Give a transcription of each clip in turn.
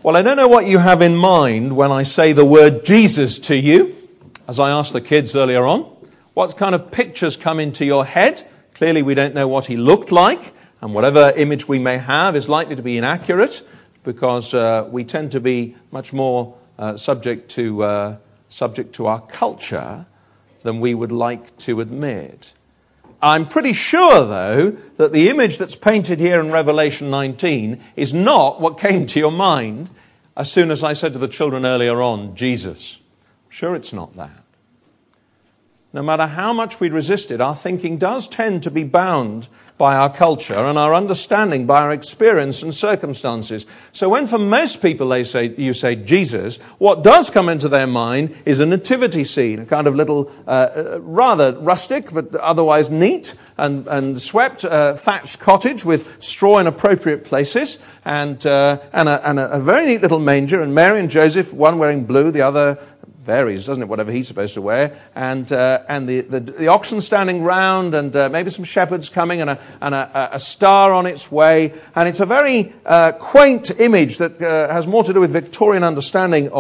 Well, I don't know what you have in mind when I say the word Jesus to you. As I asked the kids earlier on, what kind of pictures come into your head? Clearly we don't know what he looked like, and whatever image we may have is likely to be inaccurate because we tend to be much more subject to our culture than we would like to admit. I'm pretty sure, though, that the image that's painted here in Revelation 19 is not what came to your mind as soon as I said to the children earlier on, Jesus. I'm sure it's not that. No matter how much we resist it, our thinking does tend to be bound by our culture and our understanding by our experience and circumstances. So when for most people you say Jesus, what does come into their mind is a nativity scene, a kind of little, rather rustic but otherwise neat and swept thatched cottage with straw in appropriate places and a very neat little manger, and Mary and Joseph, one wearing blue, the other varies, doesn't it, whatever he's supposed to wear, and the oxen standing round, and maybe some shepherds coming, and a star on its way, and it's a very quaint image that has more to do with Victorian understanding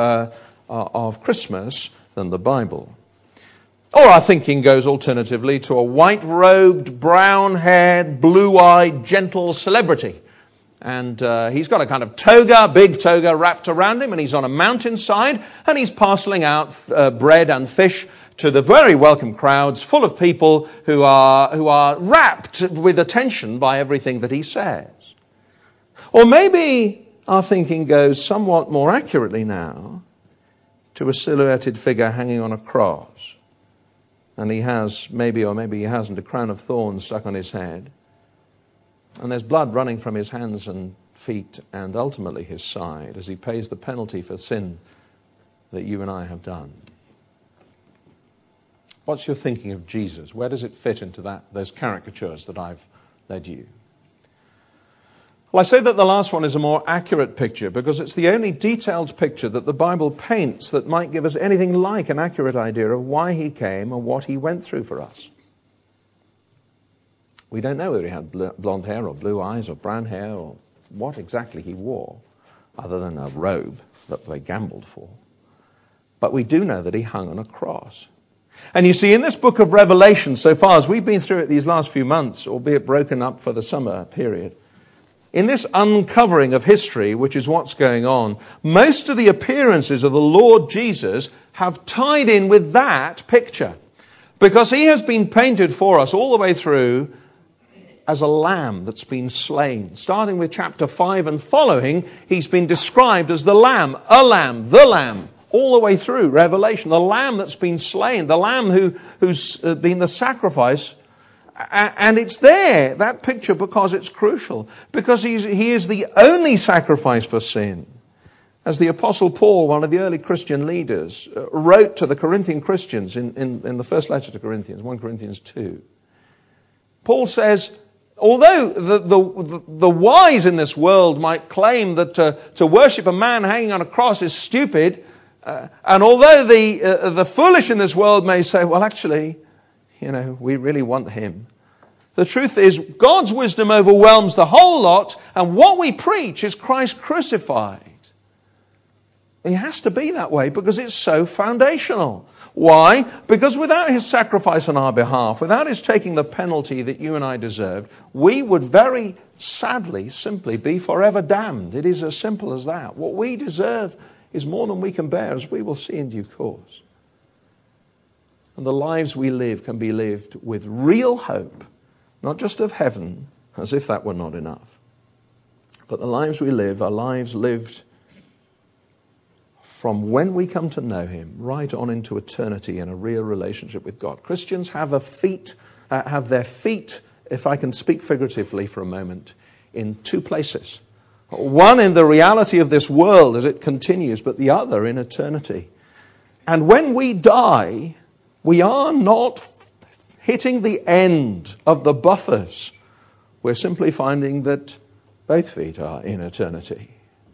of Christmas than the Bible. Or our thinking goes alternatively to a white-robed, brown-haired, blue-eyed, gentle celebrity. And he's got a kind of toga, big toga wrapped around him, and he's on a mountainside, and he's parceling out bread and fish to the very welcome crowds full of people who are rapt with attention by everything that he says. Or maybe our thinking goes somewhat more accurately now to a silhouetted figure hanging on a cross. And he has, maybe he hasn't, a crown of thorns stuck on his head. And there's blood running from his hands and feet and ultimately his side as he pays the penalty for sin that you and I have done. What's your thinking of Jesus? Where does it fit into those caricatures that I've led you? Well, I say that the last one is a more accurate picture because it's the only detailed picture that the Bible paints that might give us anything like an accurate idea of why he came and what he went through for us. We don't know whether he had blonde hair or blue eyes or brown hair or what exactly he wore, other than a robe that they gambled for. But we do know that he hung on a cross. And you see, in this book of Revelation, so far as we've been through it these last few months, albeit broken up for the summer period, in this uncovering of history, which is what's going on, most of the appearances of the Lord Jesus have tied in with that picture. Because he has been painted for us all the way through as a lamb that's been slain. Starting with chapter 5 and following, he's been described as the lamb, the lamb, all the way through Revelation. The lamb that's been slain, the lamb who's been the sacrifice. And it's there, that picture, because it's crucial. Because he is the only sacrifice for sin. As the Apostle Paul, one of the early Christian leaders, wrote to the Corinthian Christians in the first letter to Corinthians, 1 Corinthians 2. Paul says, although the wise in this world might claim that to worship a man hanging on a cross is stupid, and although the foolish in this world may say, well, actually, we really want him. The truth is, God's wisdom overwhelms the whole lot, and what we preach is Christ crucified. It has to be that way because it's so foundational. Why? Because without his sacrifice on our behalf, without his taking the penalty that you and I deserved, we would very sadly simply be forever damned. It is as simple as that. What we deserve is more than we can bear, as we will see in due course. And the lives we live can be lived with real hope, not just of heaven, as if that were not enough. But the lives we live are lives lived from when we come to know him right on into eternity in a real relationship with God. Christians have their feet, if I can speak figuratively for a moment, in two places. One in the reality of this world as it continues, but the other in eternity. And when we die, we are not hitting the end of the buffers. We're simply finding that both feet are in eternity.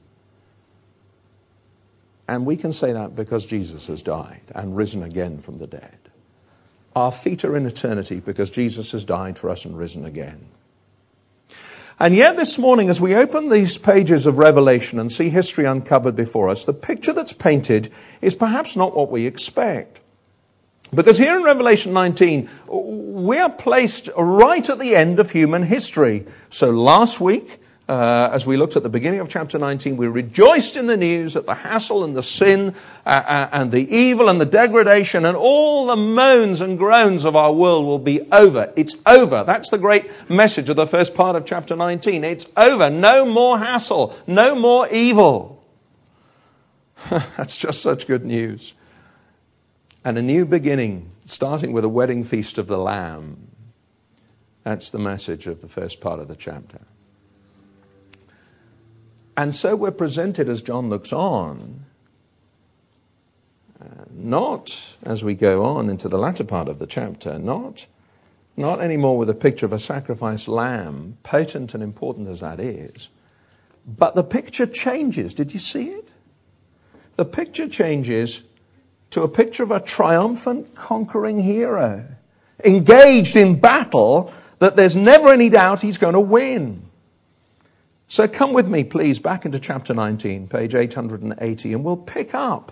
And we can say that because Jesus has died and risen again from the dead. Our feet are in eternity because Jesus has died for us and risen again. And yet this morning, as we open these pages of Revelation and see history uncovered before us, the picture that's painted is perhaps not what we expect. Because here in Revelation 19, we are placed right at the end of human history. So last week, as we looked at the beginning of chapter 19, we rejoiced in the news that the hassle and the sin and the evil and the degradation and all the moans and groans of our world will be over. It's over. That's the great message of the first part of chapter 19. It's over. No more hassle. No more evil. That's just such good news. And a new beginning, starting with a wedding feast of the Lamb. That's the message of the first part of the chapter. And so we're presented as John looks on, not as we go on into the latter part of the chapter, not anymore with a picture of a sacrificed lamb, potent and important as that is, but the picture changes. Did you see it? The picture changes to a picture of a triumphant, conquering hero, engaged in battle that there's never any doubt he's going to win. So come with me, please, back into chapter 19, page 880, and we'll pick up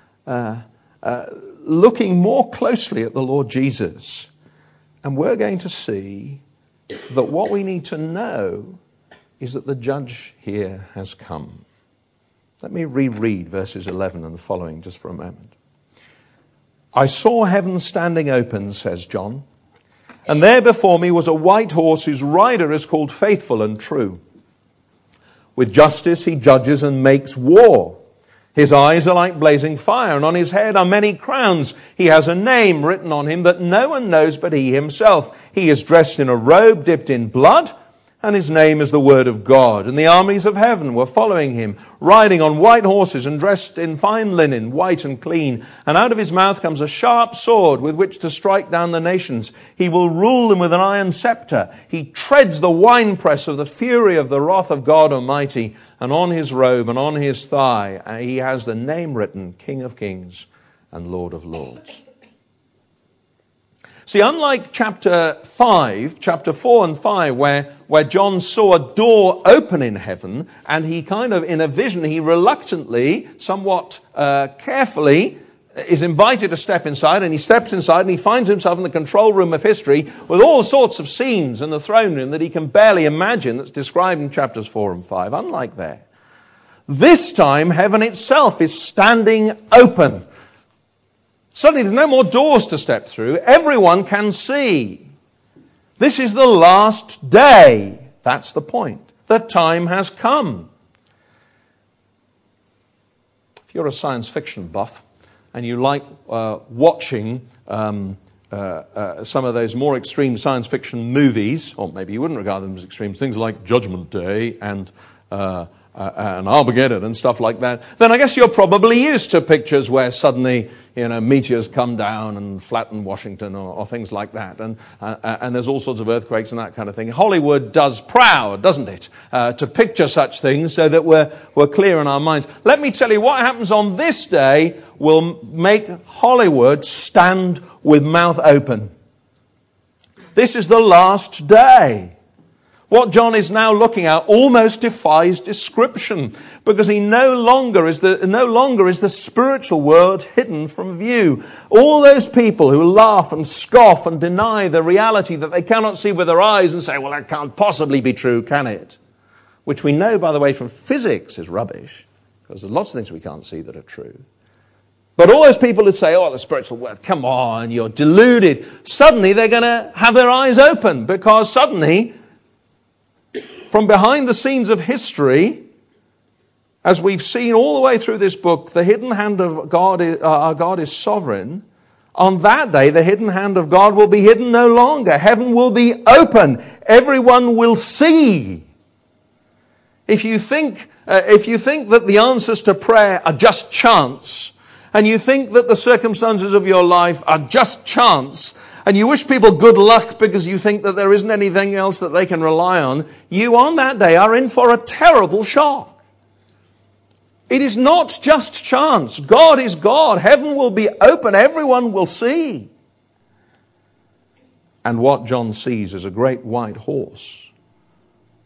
looking more closely at the Lord Jesus. And we're going to see that what we need to know is that the judge here has come. Let me reread verses 11 and the following just for a moment. I saw heaven standing open, says John, and there before me was a white horse whose rider is called Faithful and True. With justice he judges and makes war. His eyes are like blazing fire, and on his head are many crowns. He has a name written on him that no one knows but he himself. He is dressed in a robe dipped in blood, and his name is the Word of God. And the armies of heaven were following him, riding on white horses and dressed in fine linen, white and clean. And out of his mouth comes a sharp sword with which to strike down the nations. He will rule them with an iron scepter. He treads the winepress of the fury of the wrath of God Almighty. And on his robe and on his thigh he has the name written, King of Kings and Lord of Lords. See, unlike chapter 4 and 5, where John saw a door open in heaven, and he kind of, in a vision, he reluctantly, somewhat carefully, is invited to step inside, and he steps inside and he finds himself in the control room of history with all sorts of scenes in the throne room that he can barely imagine that's described in chapters 4 and 5. Unlike that, this time heaven itself is standing open. Suddenly there's no more doors to step through. Everyone can see. This is the last day. That's the point. The time has come. If you're a science fiction buff and you like watching some of those more extreme science fiction movies, or maybe you wouldn't regard them as extreme, things like Judgment Day and Armageddon and stuff like that, then I guess you're probably used to pictures where suddenly, meteors come down and flatten Washington or things like that. And there's all sorts of earthquakes and that kind of thing. Hollywood does proud, doesn't it, to picture such things so that we're clear in our minds. Let me tell you, what happens on this day will make Hollywood stand with mouth open. This is the last day. What John is now looking at almost defies description, because he no longer is the spiritual world hidden from view. All those people who laugh and scoff and deny the reality that they cannot see with their eyes and say, well, that can't possibly be true, can it? Which we know, by the way, from physics is rubbish, because there's lots of things we can't see that are true. But all those people who say, oh, the spiritual world, come on, you're deluded. Suddenly they're going to have their eyes open, because suddenly, from behind the scenes of history, as we've seen all the way through this book, the hidden hand of God, our God is sovereign. On that day, the hidden hand of God will be hidden no longer. Heaven will be open. Everyone will see. If you think that the answers to prayer are just chance, and you think that the circumstances of your life are just chance, and you wish people good luck because you think that there isn't anything else that they can rely on, you on that day are in for a terrible shock. It is not just chance. God is God. Heaven will be open. Everyone will see. And what John sees is a great white horse.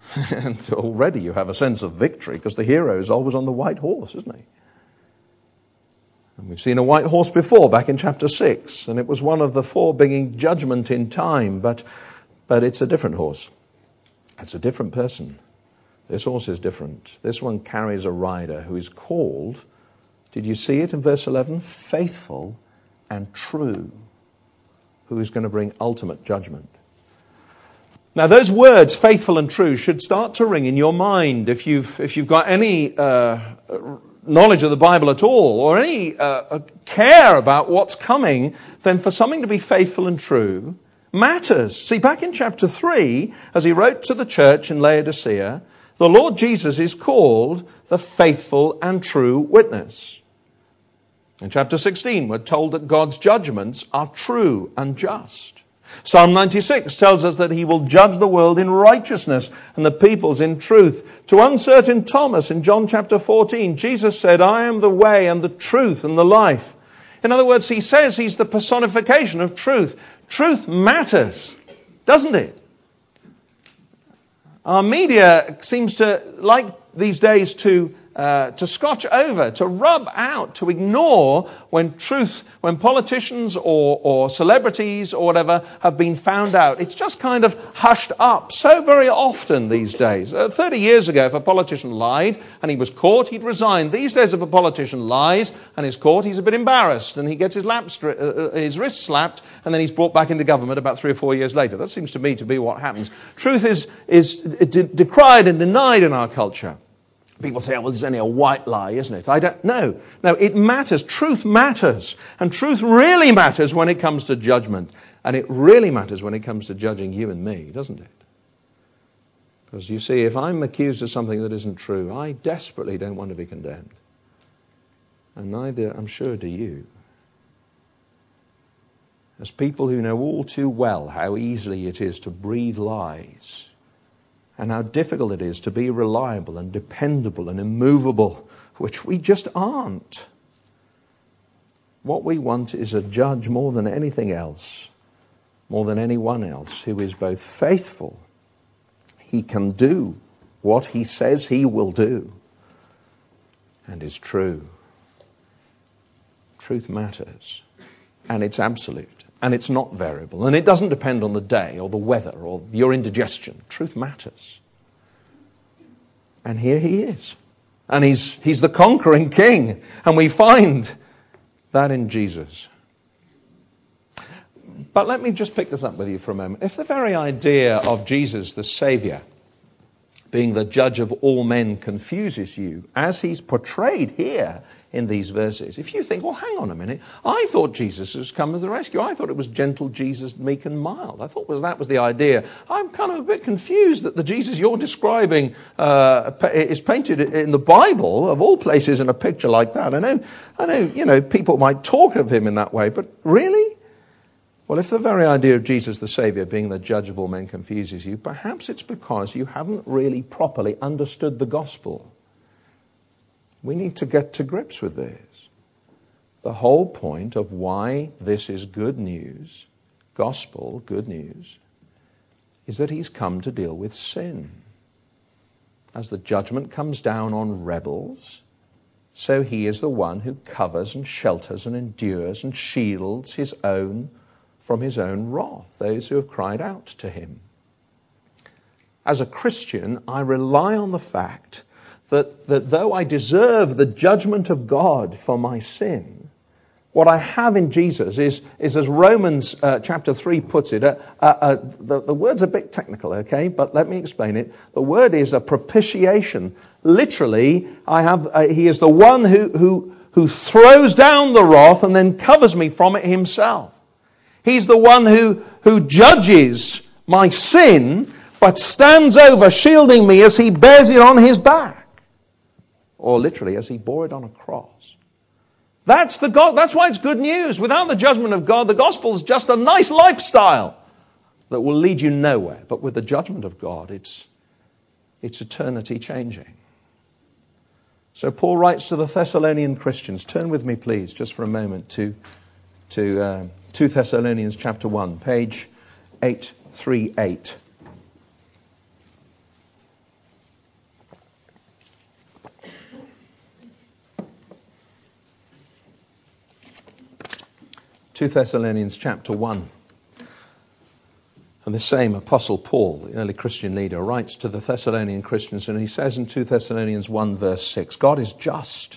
And already you have a sense of victory because the hero is always on the white horse, isn't he? And we've seen a white horse before, back in chapter 6, and it was one of the 4 bringing judgment in time, but it's a different horse. It's a different person. This horse is different. This one carries a rider who is called, did you see it in verse 11? Faithful and true, who is going to bring ultimate judgment. Now those words, faithful and true, should start to ring in your mind if you've got any knowledge of the Bible at all, or any care about what's coming. Then for something to be faithful and true matters. See, back in chapter 3, as he wrote to the church in Laodicea, the Lord Jesus is called the faithful and true witness. In chapter 16, we're told that God's judgments are true and just. Psalm 96 tells us that he will judge the world in righteousness and the peoples in truth. To uncertain Thomas in John chapter 14, Jesus said, I am the way and the truth and the life. In other words, he says he's the personification of truth. Truth matters, doesn't it? Our media seems to like these days to scotch over, to rub out, to ignore when politicians or celebrities or whatever have been found out. It's just kind of hushed up so very often these days. 30 years ago, if a politician lied and he was caught, he'd resign. These days, if a politician lies and is caught, he's a bit embarrassed and he gets his wrist slapped and then he's brought back into government about 3 or 4 years later. That seems to me to be what happens. Truth is decried and denied in our culture. People say, well, it's only a white lie, isn't it? I don't know. No, it matters. Truth matters. And truth really matters when it comes to judgment. And it really matters when it comes to judging you and me, doesn't it? Because you see, if I'm accused of something that isn't true, I desperately don't want to be condemned. And neither, I'm sure, do you. As people who know all too well how easily it is to breathe lies, and how difficult it is to be reliable and dependable and immovable, which we just aren't. What we want is a judge more than anything else, more than anyone else, who is both faithful. He can do what he says he will do, and is true. Truth matters, and it's absolute. And it's not variable. And it doesn't depend on the day or the weather or your indigestion. Truth matters. And here he is. And he's the conquering king. And we find that in Jesus. But let me just pick this up with you for a moment. If the very idea of Jesus, the Saviour, being the judge of all men, confuses you, as he's portrayed here in these verses, if you think, well, hang on a minute, I thought Jesus has come to the rescue. I thought it was gentle Jesus, meek and mild. I thought that was the idea. I'm kind of a bit confused that the Jesus you're describing is painted in the Bible, of all places, in a picture like that. I know, people might talk of him in that way, but really? Well, if the very idea of Jesus the Saviour being the judge of all men confuses you, perhaps it's because you haven't really properly understood the gospel. We need to get to grips with this. The whole point of why this is good news, gospel, good news, is that he's come to deal with sin. As the judgment comes down on rebels, so he is the one who covers and shelters and endures and shields his own from his own wrath, those who have cried out to him. As a Christian, I rely on the fact that though I deserve the judgment of God for my sin, what I have in Jesus is as Romans chapter 3 puts it, the word's a bit technical, okay, but let me explain it. The word is a propitiation. Literally, he is the one who throws down the wrath and then covers me from it himself. He's the one who judges my sin, but stands over, shielding me as he bears it on his back. Or literally, as he bore it on a cross. That's why it's good news. Without the judgment of God, the gospel is just a nice lifestyle that will lead you nowhere. But with the judgment of God, it's eternity changing. So Paul writes to the Thessalonian Christians. Turn with me, please, just for a moment to 2 Thessalonians chapter 1, page 838. 2 Thessalonians chapter 1. And the same Apostle Paul, the early Christian leader, writes to the Thessalonian Christians, and he says in 2 Thessalonians 1 verse 6, God is just.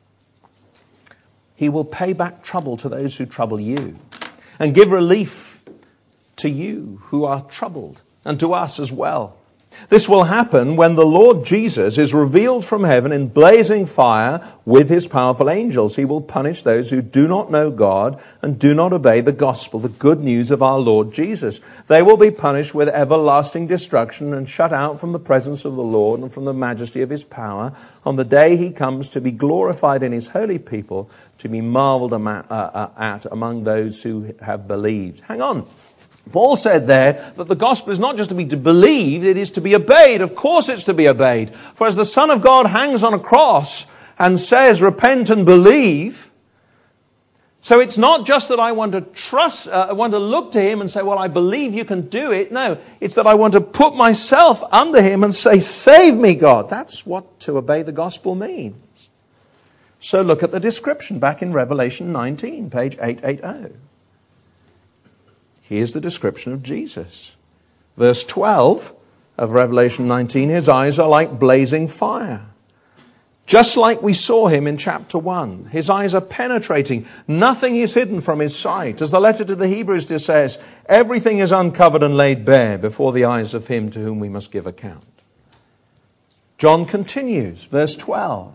He will pay back trouble to those who trouble you, and give relief to you who are troubled, and to us as well. This will happen when the Lord Jesus is revealed from heaven in blazing fire with his powerful angels. He will punish those who do not know God and do not obey the gospel, the good news of our Lord Jesus. They will be punished with everlasting destruction and shut out from the presence of the Lord and from the majesty of his power on the day he comes to be glorified in his holy people, to be marveled at among those who have believed. Hang on. Paul said there that the gospel is not just to be believed, it is to be obeyed. Of course it's to be obeyed. For as the Son of God hangs on a cross and says, repent and believe, so it's not just that I want to trust, I want to look to him and say, well, I believe you can do it. No, it's that I want to put myself under him and say, save me, God. That's what to obey the gospel means. So look at the description back in Revelation 19, page 880. Here's the description of Jesus. Verse 12 of Revelation 19, his eyes are like blazing fire. Just like we saw him in chapter 1. His eyes are penetrating. Nothing is hidden from his sight. As the letter to the Hebrews says, everything is uncovered and laid bare before the eyes of him to whom we must give account. John continues, verse 12.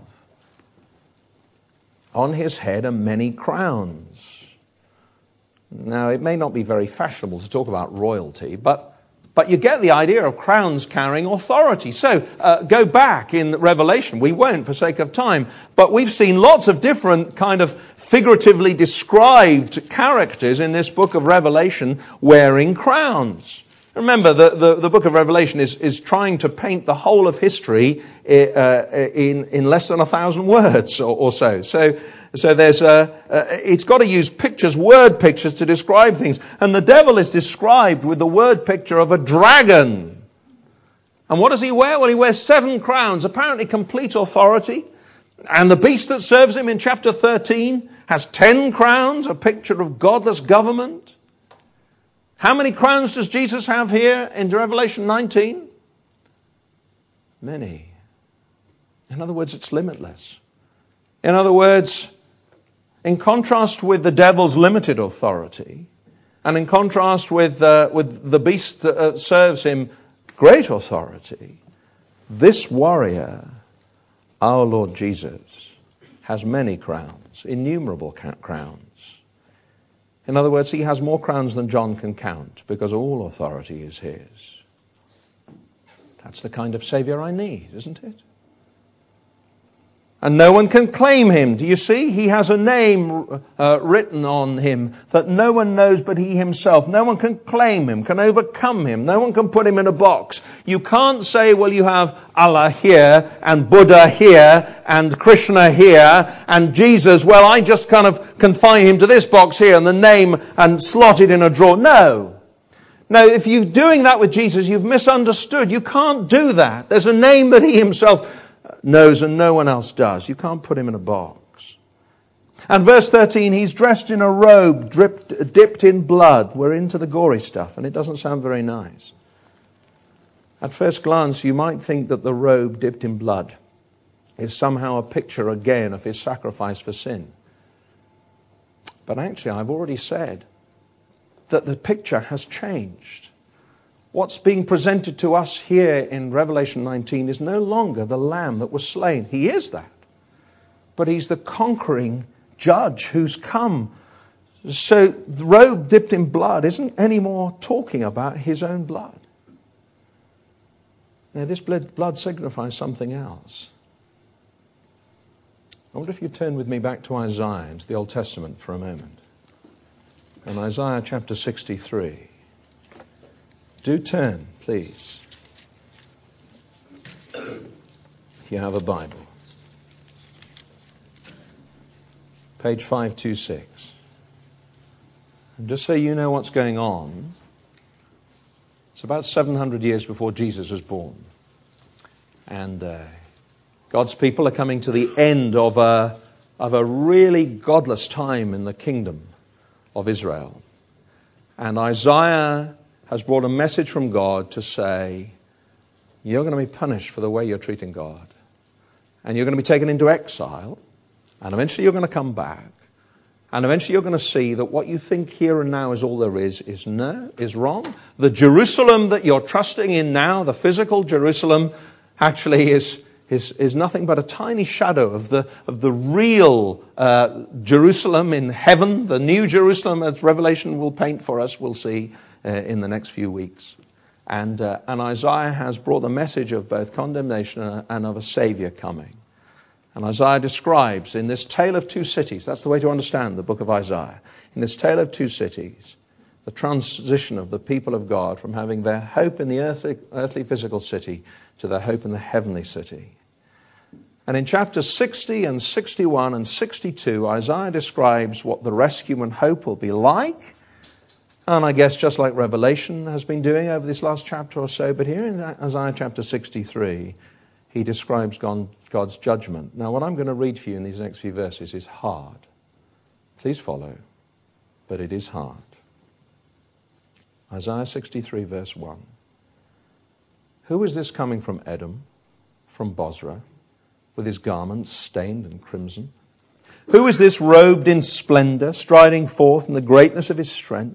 On his head are many crowns. Now, it may not be very fashionable to talk about royalty, but you get the idea of crowns carrying authority. So, go back in Revelation. We won't for sake of time, but we've seen lots of different kind of figuratively described characters in this book of Revelation wearing crowns. Remember, the book of Revelation is trying to paint the whole of history in less than 1,000 words or so. So there's it's got to use pictures, word pictures to describe things. And the devil is described with the word picture of a dragon. And what does he wear? Well, he wears 7 crowns, apparently complete authority. And the beast that serves him in chapter 13 has 10 crowns, a picture of godless government. How many crowns does Jesus have here in Revelation 19? Many. In other words, it's limitless. In other words, in contrast with the devil's limited authority, and in contrast with the beast that serves him great authority, this warrior, our Lord Jesus, has many crowns, innumerable crowns. In other words, he has more crowns than John can count, because all authority is his. That's the kind of Savior I need, isn't it? And no one can claim him. Do you see? He has a name written on him that no one knows but he himself. No one can claim him, can overcome him. No one can put him in a box. You can't say, well, you have Allah here, and Buddha here, and Krishna here, and Jesus. Well, I just kind of confine him to this box here, and the name, and slot it in a drawer. No. No, if you're doing that with Jesus, you've misunderstood. You can't do that. There's a name that he himself knows and no one else does. You can't put him in a box. And verse 13, he's dressed in a robe dipped in blood. We're into the gory stuff, and it doesn't sound very nice. At first glance, you might think that the robe dipped in blood is somehow a picture again of his sacrifice for sin. But actually, I've already said that the picture has changed. What's being presented to us here in Revelation 19 is no longer the lamb that was slain. He is that. But he's the conquering judge who's come. So the robe dipped in blood isn't anymore talking about his own blood. Now this blood signifies something else. I wonder if you turn with me back to Isaiah, to the Old Testament for a moment. In Isaiah chapter 63. Do turn, please, if you have a Bible. Page 526. And just so you know what's going on, it's about 700 years before Jesus was born. And God's people are coming to the end of a really godless time in the kingdom of Israel. And Isaiah has brought a message from God to say, you're going to be punished for the way you're treating God. And you're going to be taken into exile. And eventually you're going to come back. And eventually you're going to see that what you think here and now is all there is wrong. The Jerusalem that you're trusting in now, the physical Jerusalem, actually is nothing but a tiny shadow of the real Jerusalem in heaven, the new Jerusalem, as Revelation will paint for us, we'll see in the next few weeks. And Isaiah has brought the message of both condemnation and of a Savior coming. And Isaiah describes in this tale of two cities, that's the way to understand the book of Isaiah, in this tale of two cities, the transition of the people of God from having their hope in the earthly physical city to their hope in the heavenly city. And in chapters 60 and 61 and 62, Isaiah describes what the rescue and hope will be like. And I guess just like Revelation has been doing over this last chapter or so, but here in Isaiah chapter 63, he describes God's judgment. Now, what I'm going to read for you in these next few verses is hard. Please follow, but it is hard. Isaiah 63, verse 1. Who is this coming from Edom, from Bozrah, with his garments stained and crimson? Who is this robed in splendor, striding forth in the greatness of his strength?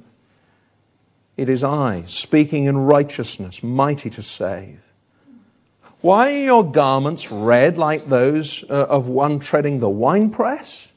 It is I, speaking in righteousness, mighty to save. Why are your garments red like those of one treading the winepress?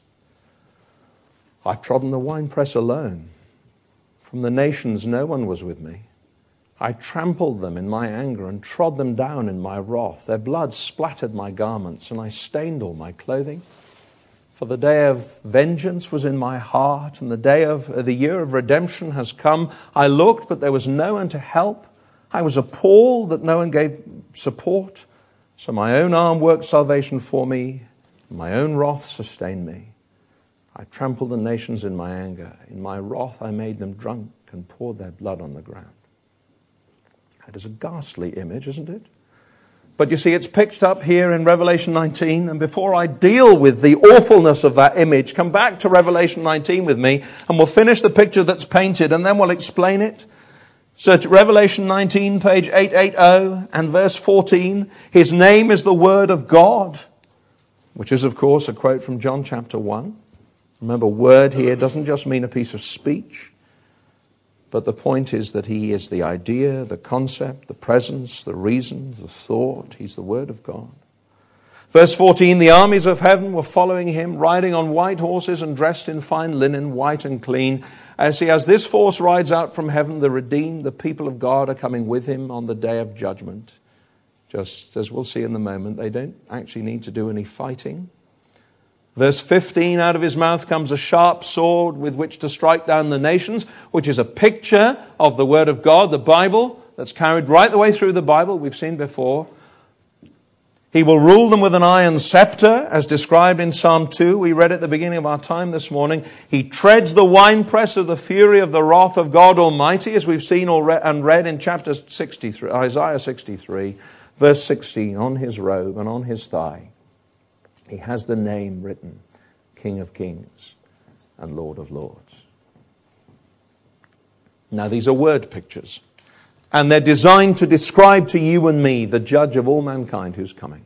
I've trodden the winepress alone. From the nations no one was with me. I trampled them in my anger and trod them down in my wrath. Their blood splattered my garments, and I stained all my clothing. For the day of vengeance was in my heart, and the year of redemption has come. I looked, but there was no one to help. I was appalled that no one gave support. So my own arm worked salvation for me, and my own wrath sustained me. I trampled the nations in my anger. In my wrath I made them drunk and poured their blood on the ground. That is a ghastly image, isn't it? But you see, it's picked up here in Revelation 19. And before I deal with the awfulness of that image, come back to Revelation 19 with me, and we'll finish the picture that's painted, and then we'll explain it. So Revelation 19, page 880, and verse 14, his name is the Word of God, which is, of course, a quote from John chapter 1. Remember, word here doesn't just mean a piece of speech, but the point is that he is the idea, the concept, the presence, the reason, the thought. He's the Word of God. Verse 14, the armies of heaven were following him, riding on white horses and dressed in fine linen, white and clean. As this force rides out from heaven, the redeemed, the people of God, are coming with him on the day of judgment. Just as we'll see in a moment, they don't actually need to do any fighting. Verse 15, out of his mouth comes a sharp sword with which to strike down the nations, which is a picture of the Word of God, the Bible, that's carried right the way through the Bible, we've seen before. He will rule them with an iron scepter, as described in Psalm 2. We read at the beginning of our time this morning. He treads the winepress of the fury of the wrath of God Almighty, as we've seen and read in chapter 63, Isaiah 63, verse 16, on his robe and on his thigh. He has the name written, King of Kings and Lord of Lords. Now, these are word pictures. And they're designed to describe to you and me the judge of all mankind who's coming.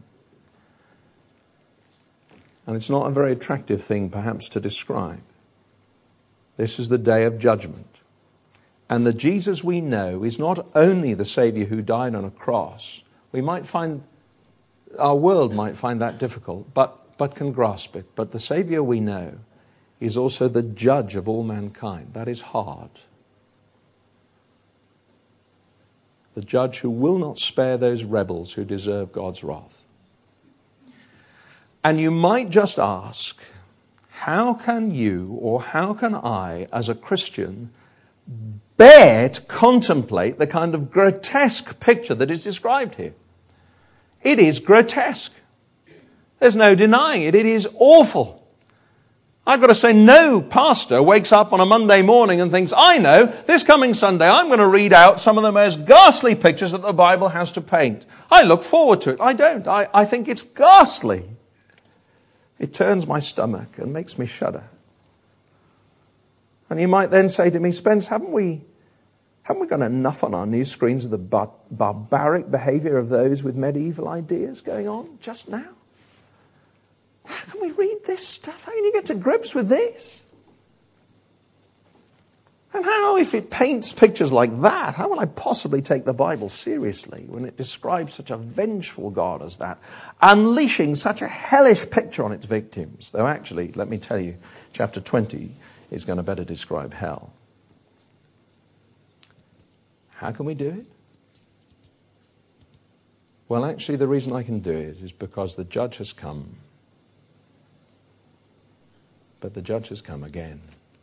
And it's not a very attractive thing, perhaps, to describe. This is the day of judgment. And the Jesus we know is not only the Savior who died on a cross. Our world might find that difficult, but can grasp it. But the Savior we know is also the judge of all mankind. That is hard. The judge who will not spare those rebels who deserve God's wrath. And you might just ask, how can you or how can I, as a Christian, bear to contemplate the kind of grotesque picture that is described here? It is grotesque. There's no denying it. It is awful. I've got to say, no pastor wakes up on a Monday morning and thinks, I know, this coming Sunday I'm going to read out some of the most ghastly pictures that the Bible has to paint. I look forward to it. I don't. I think it's ghastly. It turns my stomach and makes me shudder. And you might then say to me, Spence, haven't we got enough on our news screens of the barbaric behavior of those with medieval ideas going on just now? How can we read this stuff? How can you get to grips with this? And how, if it paints pictures like that, how will I possibly take the Bible seriously when it describes such a vengeful God as that, unleashing such a hellish picture on its victims? Though actually, let me tell you, chapter 20 is going to better describe hell. How can we do it? Well, actually, the reason I can do it is because the judge has come. But the judge has come again.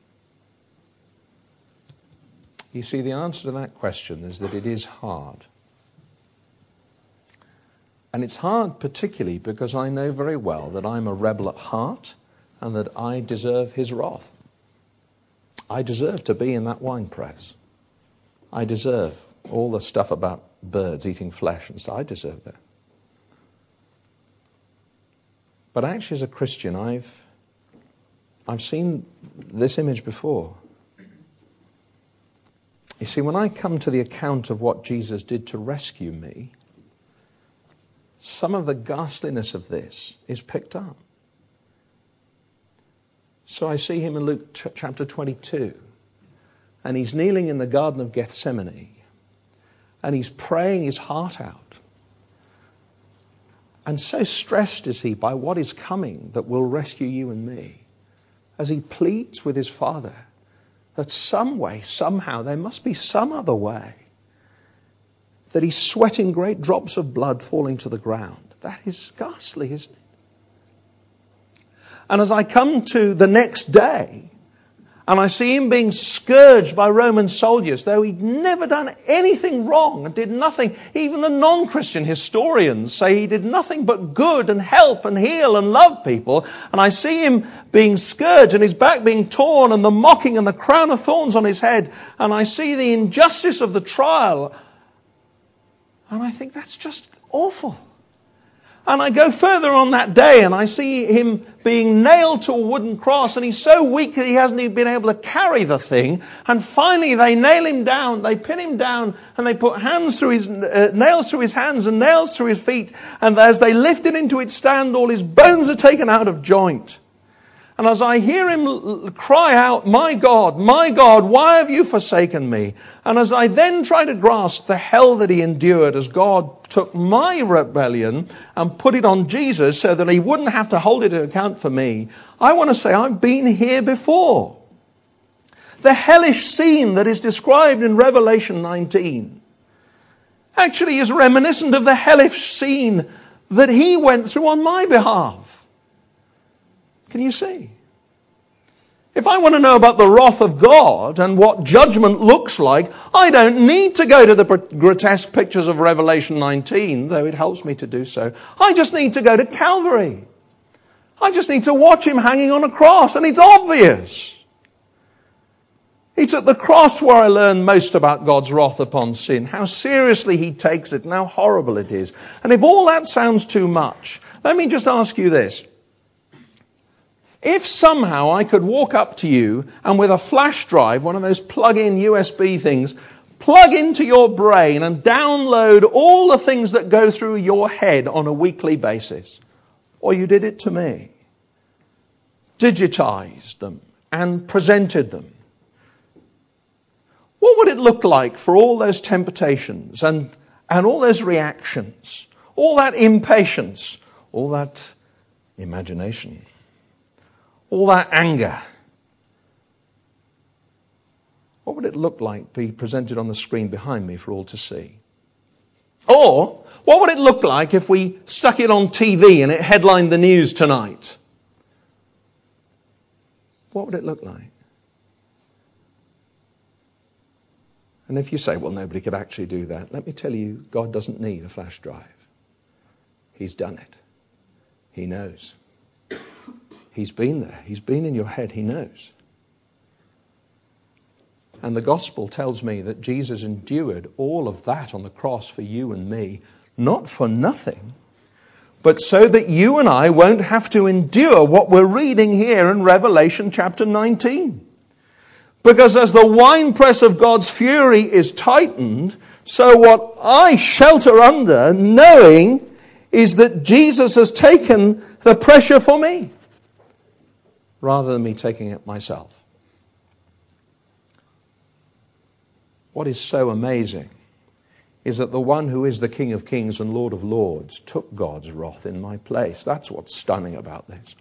You see, the answer to that question is that it is hard. And it's hard particularly because I know very well that I'm a rebel at heart and that I deserve his wrath. I deserve to be in that wine press. I deserve all the stuff about birds eating flesh and stuff. I deserve that. But actually, as a Christian, I've seen this image before. You see, when I come to the account of what Jesus did to rescue me, some of the ghastliness of this is picked up. So I see him in Luke chapter 22, and he's kneeling in the Garden of Gethsemane, and he's praying his heart out. And so stressed is he by what is coming that will rescue you and me, as he pleads with his Father that some way, somehow, there must be some other way, that he's sweating great drops of blood falling to the ground. That is ghastly, isn't it? And as I come to the next day, and I see him being scourged by Roman soldiers, though he'd never done anything wrong and did nothing. Even the non-Christian historians say he did nothing but good and help and heal and love people. And I see him being scourged and his back being torn and the mocking and the crown of thorns on his head. And I see the injustice of the trial. And I think that's just awful. And I go further on that day and I see him being nailed to a wooden cross, and he's so weak that he hasn't even been able to carry the thing. And finally they nail him down, they pin him down, and they put nails through his hands and nails through his feet. And as they lift it into its stand, all his bones are taken out of joint. And as I hear him cry out, my God, why have you forsaken me? And as I then try to grasp the hell that he endured as God took my rebellion and put it on Jesus so that he wouldn't have to hold it to account for me, I want to say I've been here before. The hellish scene that is described in Revelation 19 actually is reminiscent of the hellish scene that he went through on my behalf. Can you see? If I want to know about the wrath of God and what judgment looks like, I don't need to go to the grotesque pictures of Revelation 19, though it helps me to do so. I just need to go to Calvary. I just need to watch him hanging on a cross, and it's obvious. It's at the cross where I learn most about God's wrath upon sin, how seriously he takes it and how horrible it is. And if all that sounds too much, let me just ask you this. If somehow I could walk up to you and with a flash drive, one of those plug-in USB things, plug into your brain and download all the things that go through your head on a weekly basis, or you did it to me, digitized them and presented them, what would it look like for all those temptations and all those reactions, all that impatience, all that imagination, all that anger? What would it look like be presented on the screen behind me for all to see? Or what would it look like if we stuck it on TV and it headlined the news tonight? What would it look like? And if you say, well, nobody could actually do that, let me tell you, God doesn't need a flash drive. He's done it. He knows. He's been there. He's been in your head. He knows. And the gospel tells me that Jesus endured all of that on the cross for you and me, not for nothing, but so that you and I won't have to endure what we're reading here in Revelation chapter 19. Because as the winepress of God's fury is tightened, so what I shelter under, knowing, is that Jesus has taken the pressure for me, rather than me taking it myself. What is so amazing is that the one who is the King of Kings and Lord of Lords took God's wrath in my place. That's what's stunning about this.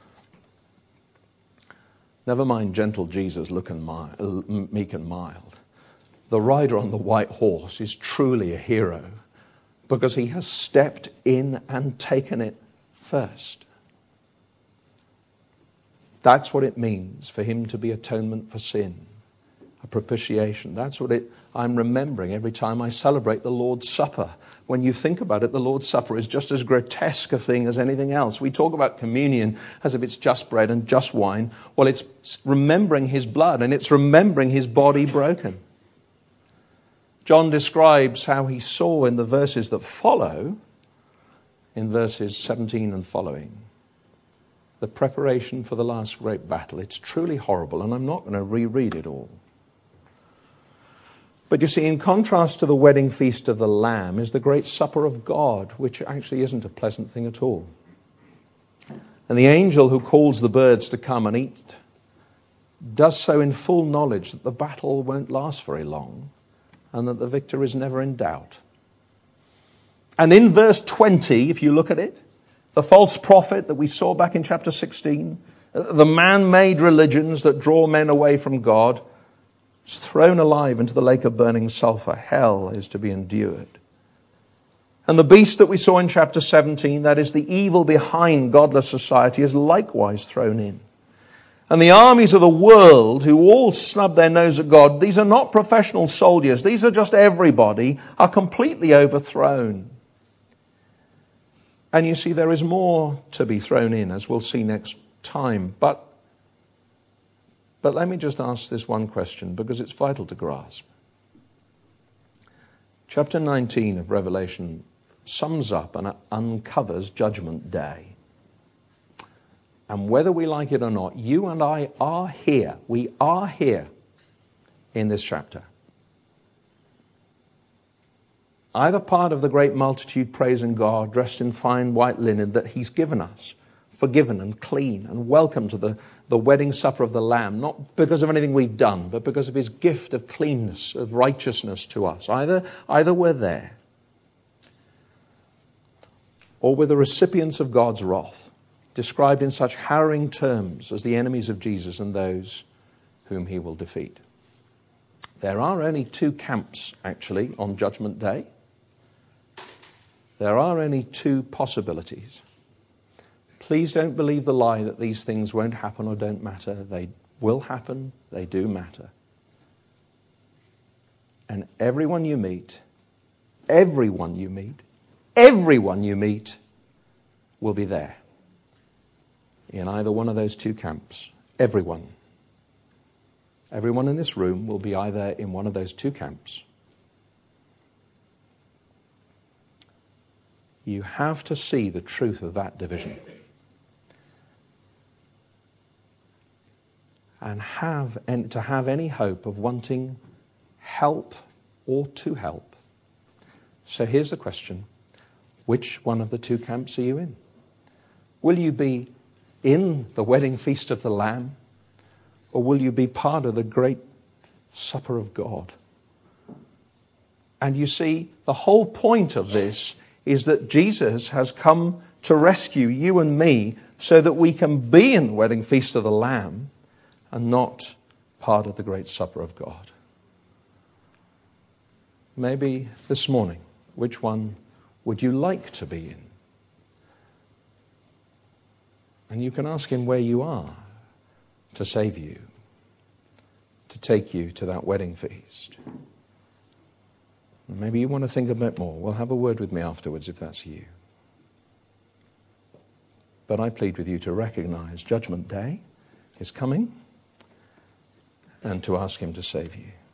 Never mind gentle Jesus, looking meek and mild. The rider on the white horse is truly a hero because he has stepped in and taken it first. That's what it means for him to be atonement for sin, a propitiation. That's what I'm remembering every time I celebrate the Lord's Supper. When you think about it, the Lord's Supper is just as grotesque a thing as anything else. We talk about communion as if it's just bread and just wine. Well, it's remembering his blood and it's remembering his body broken. John describes how he saw in the verses that follow, in verses 17 and following, the preparation for the last great battle. It's truly horrible, and I'm not going to reread it all. But you see, in contrast to the wedding feast of the Lamb is the great supper of God, which actually isn't a pleasant thing at all. And the angel who calls the birds to come and eat does so in full knowledge that the battle won't last very long and that the victor is never in doubt. And in verse 20, if you look at it, the false prophet that we saw back in chapter 16, the man-made religions that draw men away from God, is thrown alive into the lake of burning sulfur. Hell is to be endured. And the beast that we saw in chapter 17, that is the evil behind godless society, is likewise thrown in. And the armies of the world, who all snub their nose at God, these are not professional soldiers, these are just everybody, are completely overthrown. And you see, there is more to be thrown in, as we'll see next time. But let me just ask this one question, because it's vital to grasp. Chapter 19 of Revelation sums up and uncovers Judgment Day. And whether we like it or not, you and I are here. We are here in this chapter. Either part of the great multitude praising God, dressed in fine white linen that he's given us, forgiven and clean and welcome to the wedding supper of the Lamb, not because of anything we've done, but because of his gift of cleanness, of righteousness to us. Either we're there, or we're the recipients of God's wrath, described in such harrowing terms as the enemies of Jesus and those whom he will defeat. There are only two camps, actually, on Judgment Day. There are only two possibilities. Please don't believe the lie that these things won't happen or don't matter. They will happen. They do matter. And everyone you meet will be there in either one of those two camps. Everyone. Everyone in this room will be either in one of those two camps. You have to see the truth of that division. And to have any hope of wanting help or to help. So here's the question. Which one of the two camps are you in? Will you be in the wedding feast of the Lamb? Or will you be part of the great supper of God? And you see, the whole point of this is that Jesus has come to rescue you and me so that we can be in the wedding feast of the Lamb and not part of the great supper of God. Maybe this morning, which one would you like to be in? And you can ask him where you are to save you, to take you to that wedding feast. And maybe you want to think a bit more. Well, have a word with me afterwards if that's you. But I plead with you to recognize Judgment Day is coming and to ask him to save you.